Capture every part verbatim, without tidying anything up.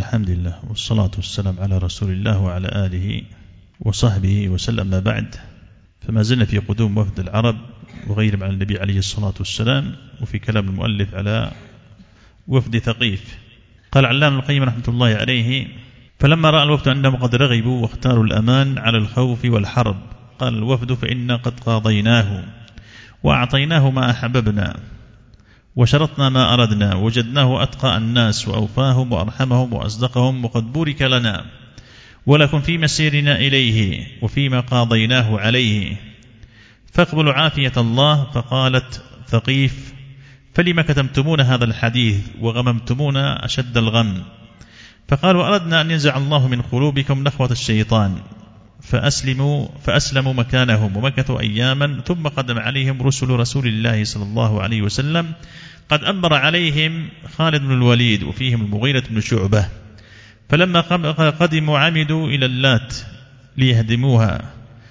الحمد لله والصلاة والسلام على رسول الله وعلى آله وصحبه وسلم. ما بعد، فما زلنا في قدوم وفد العرب وغيرهم على النبي عليه الصلاة والسلام، وفي كلام المؤلف على وفد ثقيف. قال علام القيم رحمة الله عليه: فلما رأى الوفد أنهم قد رغبوا واختاروا الأمان على الخوف والحرب، قال الوفد: فإنا قد قاضيناه وأعطيناه ما أحببنا وشرطنا ما أردنا، وجدناه أتقى الناس وأوفاهم وأرحمهم وأصدقهم، وقد بورك لنا ولكم في مسيرنا إليه وفيما قاضيناه عليه، فاقبلوا عافية الله. فقالت ثقيف: فلما كتمتمون هذا الحديث وغممتمونا أشد الغم؟ فقالوا: أردنا أن ينزع الله من قلوبكم نخوة الشيطان، فأسلموا فأسلموا مكانهم، ومكثوا أياما، ثم قدم عليهم رسل رسول الله صلى الله عليه وسلم قد أمر عليهم خالد بن الوليد وفيهم المغيرة بن شعبة. فلما قدموا عمدوا إلى اللات ليهدموها،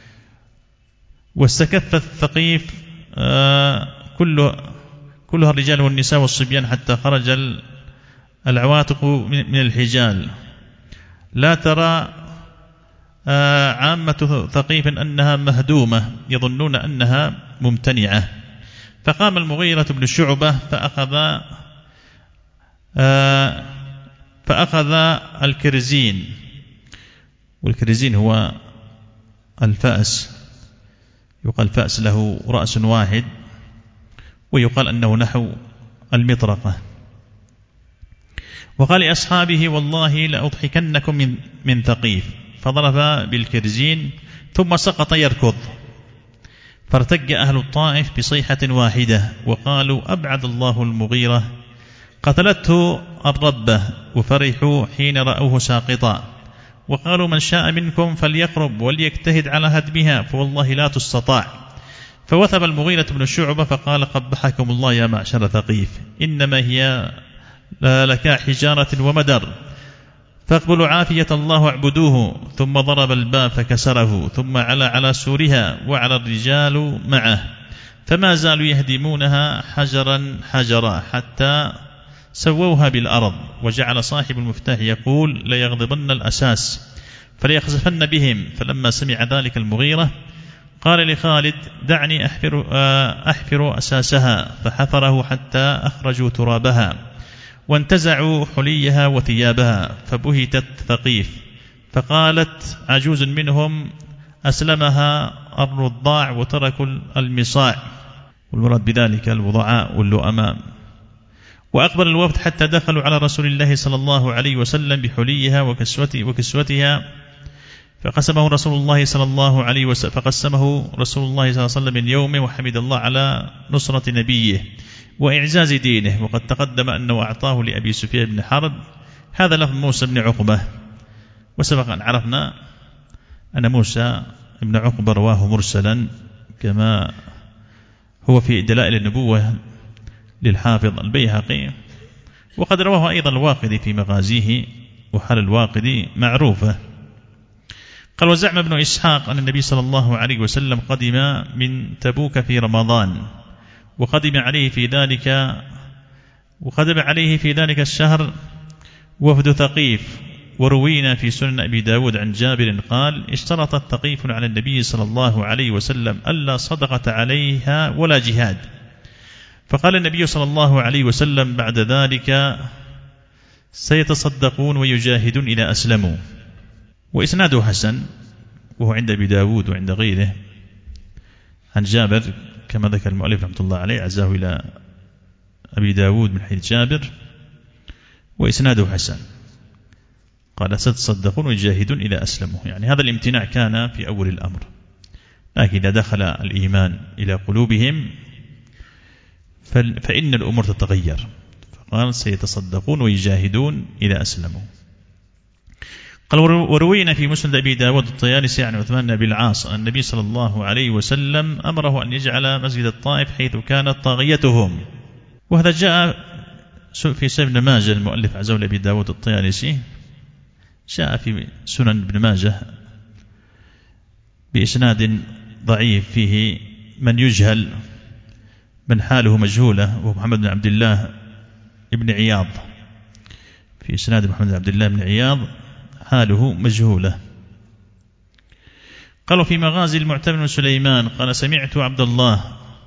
واستكف الثقيف كله كلها الرجال والنساء والصبيان حتى خرج العواتق من الحجال. لا ترى عامة ثقيف أنها مهدومة، يظنون أنها ممتنعة. فقام المغيرة بن شعبة فأخذ فأخذ الكرزين، والكرزين هو الفأس، يقال فأس له رأس واحد، ويقال أنه نحو المطرقة. وقال لأصحابه: والله لأضحكنكم من, من ثقيف. فضرب بالكرزين ثم سقط يركض، فارتج أهل الطائف بصيحة واحدة وقالوا: أبعد الله المغيرة، قتلته الربة. وفرحوا حين رأوه ساقطا، وقالوا: من شاء منكم فليقرب وليجتهد على هدمها، فوالله لا تستطاع. فوثب المغيرة بن شعبة فقال: قبحكم الله يا معشر ثقيف، إنما هي لك حجارة ومدر، فاقبلوا عافية الله واعبدوه. ثم ضرب الباب فكسره، ثم على على سورها وعلى الرجال معه، فما زالوا يهدمونها حجرا حجرا حتى سووها بالأرض. وجعل صاحب المفتاح يقول: ليغضبن الأساس فليخسفن بهم. فلما سمع ذلك المغيرة قال لخالد: دعني أحفر, أحفر أساسها. فحفره حتى أخرجوا ترابها وانتزعوا حليها وثيابها، فبهتت ثقيف. فقالت عجوز منهم: أسلمها الرضاع وتركوا المصاع، والمراد بذلك الوضعاء واللؤماء. وأقبل الوفد حتى دخلوا على رسول الله صلى الله عليه وسلم بحليها وكسوتها، فقسمه رسول الله صلى الله عليه وسلم فقسمه رسول الله صلى الله عليه وسلم من يومه، وحمد الله على نصرة نبيه وإعزاز دينه. وقد تقدم أنه أعطاه لأبي سفيان بن حرب. هذا لفظ موسى بن عقبة، وسبق أن عرفنا أن موسى بن عقبة رواه مرسلا كما هو في دلائل النبوة للحافظ البيهقي، وقد رواه أيضا الواقدي في مغازيه، وحال الواقدي معروفة. قال: وزعم ابن إسحاق أن النبي صلى الله عليه وسلم قدم من تبوك في رمضان، وقدم عليه في ذلك وقدم عليه في ذلك الشهر وفد ثقيف. وروينا في سنن أبي داود عن جابر قال: اشترطت ثقيف على النبي صلى الله عليه وسلم ألا صدقة عليها ولا جهاد، فقال النبي صلى الله عليه وسلم بعد ذلك: سيتصدقون ويجاهدون إذا أسلموا. وإسناده حسن، وهو عند أبي داود وعند غيره عن جابر كما ذكر المؤلف رحمة الله عليه، عزاه إلى أبي داود من حديث جابر، وإسناده حسن. قال: سيتصدقون ويجاهدون إذا أسلموا، يعني هذا الامتناع كان في أول الأمر، لكن إذا دخل الإيمان إلى قلوبهم فإن الأمور تتغير. فقال: سيتصدقون ويجاهدون إذا أسلموا. قال: وروينا في مسند أبي داود الطيالسي عن عثمان بن أبي العاص أن النبي صلى الله عليه وسلم أمره أن يجعل مسجد الطائف حيث كانت طاغيتهم. وهذا جاء في سنن ابن ماجه، المؤلف عزاه أبي داود الطيالسي، جاء في سنن ابن ماجه بإسناد ضعيف فيه من يجهل، من حاله مجهولة، وهو محمد بن عبد الله ابن عياض في إسناد محمد بن عبد الله بن عياض حاله مجهولة. قالوا في مغازي المعتمر بن سليمان قال سمعت عبد الله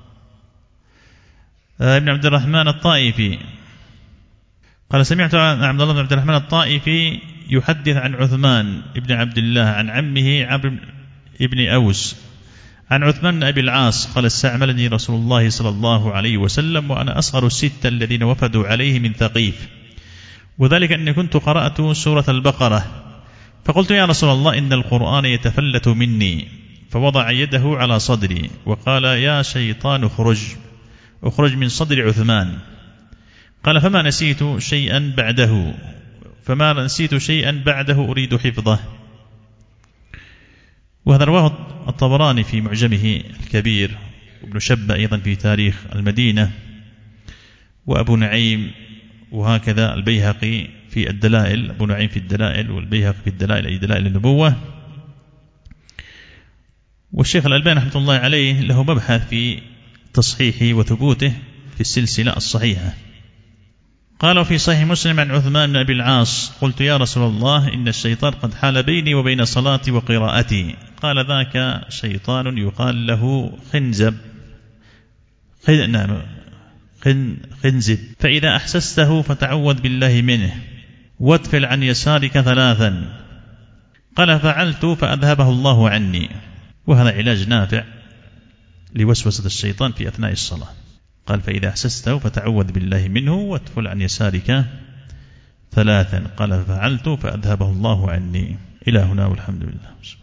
بن عبد الرحمن الطائفي قال سمعت عبد الله بن عبد الرحمن الطائفي يحدث عن عثمان بن عبد الله عن عمه عمرو بن أوس عن عثمان بن أبي العاص قال استعملني رسول الله صلى الله عليه وسلم وأنا أصغر الستة الذين وفدوا عليه من ثقيف، وذلك أني كنت قرأت سورة البقرة فقلت يا رسول الله إن القرآن يتفلت مني، فوضع يده على صدري وقال يا شيطان اخرج اخرج من صدر عثمان. قال فما نسيت شيئا بعده فما نسيت شيئا بعده أريد حفظه. وهذا رواه الطبراني في معجمه الكبير، وابن شبة أيضا في تاريخ المدينة، وأبو نعيم، وهكذا البيهقي في الدلائل، أبو نعيم في الدلائل والبيهقي في الدلائل أي دلائل النبوة. والشيخ الألباني رحمة الله عليه له مبحث في تصحيحه وثبوته في السلسلة الصحيحة. قالوا في صحيح مسلم عن عثمان بن أبي العاص قلت يا رسول الله إن الشيطان قد حال بيني وبين صلاتي وقراءتي. قال ذاك شيطان يقال له خنزب خن... نعم خن... خنزب، فإذا أحسسته فتعوذ بالله منه وادفل عن يسارك ثلاثا. قال فعلت فأذهبه الله عني. وهذا علاج نافع لوسوسة الشيطان في أثناء الصلاة. قال فإذا أحسسته فتعوذ بالله منه وادفل عن يسارك ثلاثا. قال ففعلت فأذهبه الله عني. إلى هنا والحمد لله.